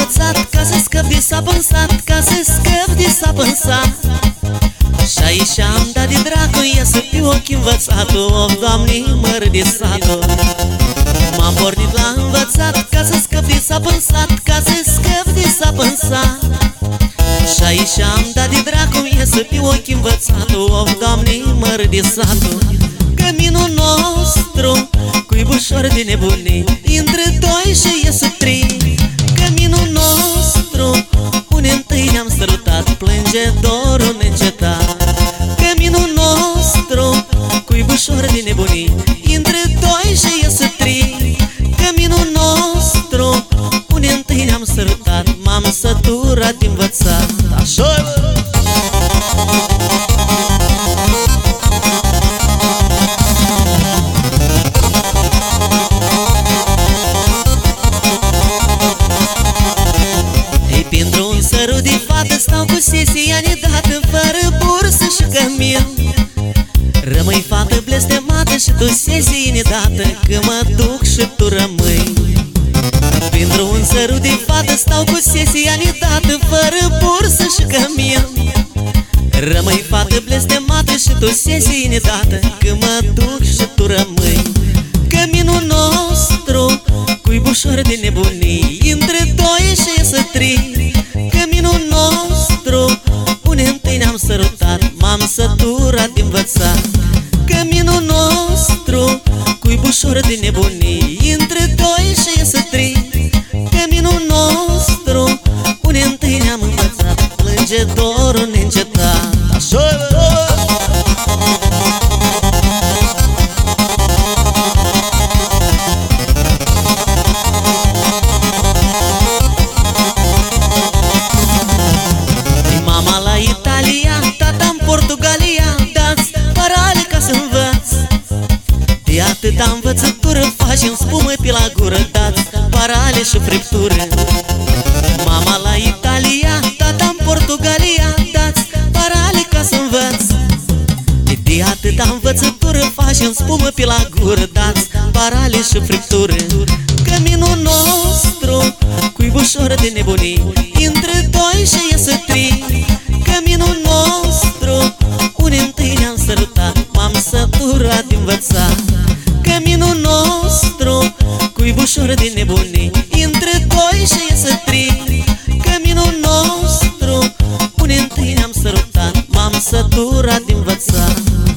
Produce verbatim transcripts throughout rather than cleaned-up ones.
învățat ca să scăp de sapă în sat, ca să scăp de sapă în sat. Și aici am dat de dracu, ia să fiu ochi învățatul, of, Doamne, măr de satul. M-am pornit la învățat ca să scăp de sapă în sat, ca să scăp de sapă în sat. Și aici am dat de dracu, ia să fiu ochi învățatul, of, Doamne, măr de satul. Căminul nostru cu-i bușor de nebunii, între doi și iese trei. Căminul nostru unde întâi ne-am sărutat, plânge dorul neîncetat. Căminul nostru cu-i bușor de nebunii, între doi și iese trei. Căminul nostru unde întâi ne-am sărutat, m-am săturat de învățat. Așa! Stau cu sesia nedată, fără bursă și cămin. Rămâi fată blestemată și tu sesie nedată, că mă duc și tu rămâi. Pentru un sărut de fată stau cu sesia nedată, fără bursă și cămin. Rămâi fată blestemată și tu sesie nedată, că mă duc și tu rămâi. Căminul nostru cu-i bușor de nebunii, între doi și iese trei. Căminul nostru unde întâi ne-am sărutat, m-am săturat de învățat. Căminul nostru cu-i bușor de nebunii, între doi și iese trei. Căminul nostru unde întâi ne-am învățat, plânge dorul neîncetat. Așa! Atâta învățătură faci în spumă pe la gură, dați parale și friptură. Mama la Italia, tata în Portugalia, dați parale ca să învăț. De atâta învățătură faci în spumă pe la gură, dați parale și friptură. Căminul nostru cu-i bușor de nebunii, între doi și iese trei. Căminul nostru unde întâi ne-am sărutat, m-am săturat de învățat. Căminul nostru cu-i bușor de nebunii, între doi și iese trei. Căminul nostru unde întâi ne-am sărutat, m-am săturat de învățat.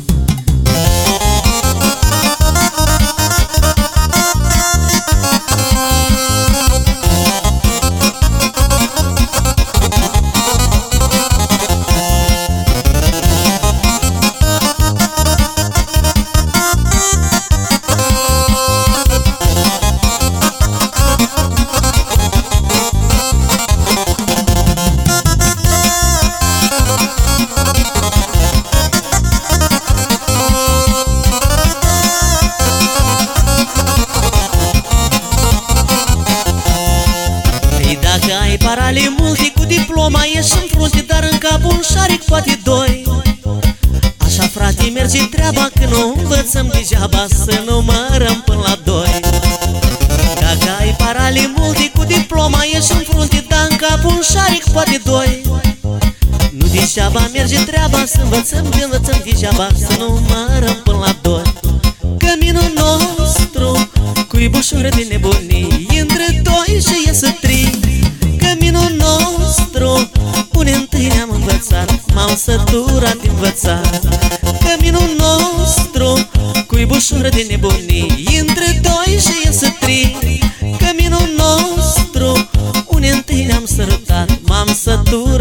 Parale multe cu diploma ești în frunte, dar în cap un șaric poate doi. Așa, frate, merge treaba, că nu învățăm degeaba, să numărăm până la doi. Dacă ai parale multe cu diploma ești în frunte, dar în cap un șaric poate doi. Nu degeaba merge treaba, să învățăm, că învățăm degeaba, să numărăm până la doi. Căminul nostru cu-i bușor de nebunii, între doi și iese trei. Căminul nostru unde întâi ne-am învățat, m-am săturat de învățat. Căminul nostru cu-i bușor de nebunii, între doi și iese trei. Căminul nostru unde întâi ne-am sărutat, m-am săturat